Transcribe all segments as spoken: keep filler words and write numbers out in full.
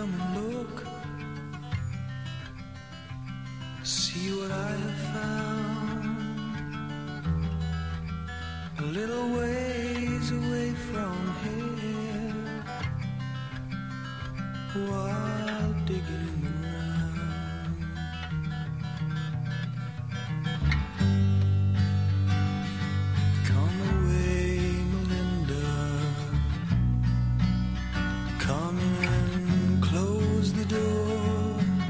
come and look. See what I have found. A little ways away from here, while digging in the ground. Come away, Melinda. Come in and close the door.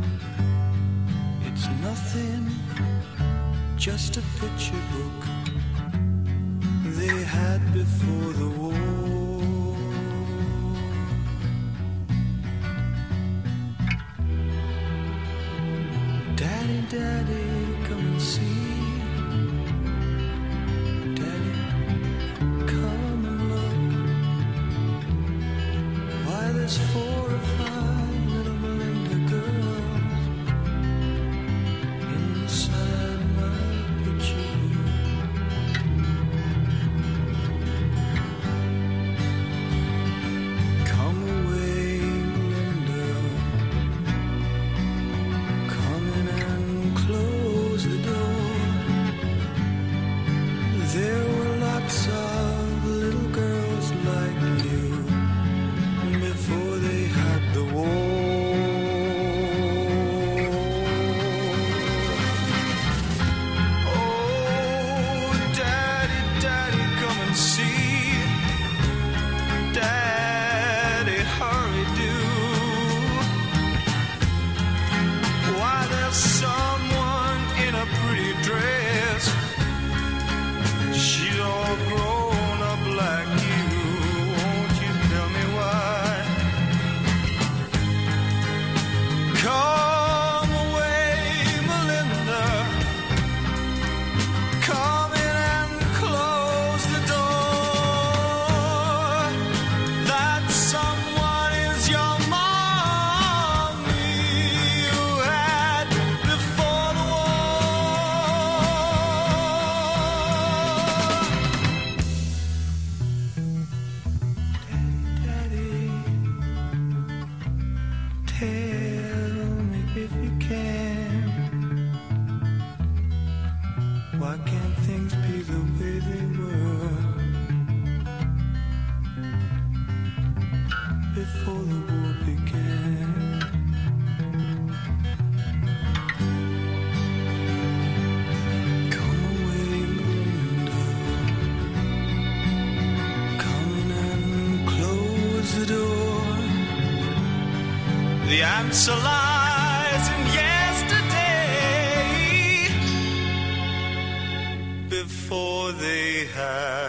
It's nothing, just a picture book they had before the war. Daddy, Daddy, come and see. Daddy, come and look. Why, there's four or five little Melinda girls inside my picture book. Come away, Melinda. Come in and close the door. There were lots of little girls like you before they had the war. Oh, Daddy, Daddy, come and see. Daddy, hurry do. Why, there's someone in a pretty dress. She's all grown up like you. Won't you tell me why? Come away, Melinda. Come in and close the door. That someone is your mommy you had before the war. Daddy, tell me if you can. Why can't things be the way they were before the war began? Come away, Melinda. Come in and close the door. The answer lies in yesterday, before they had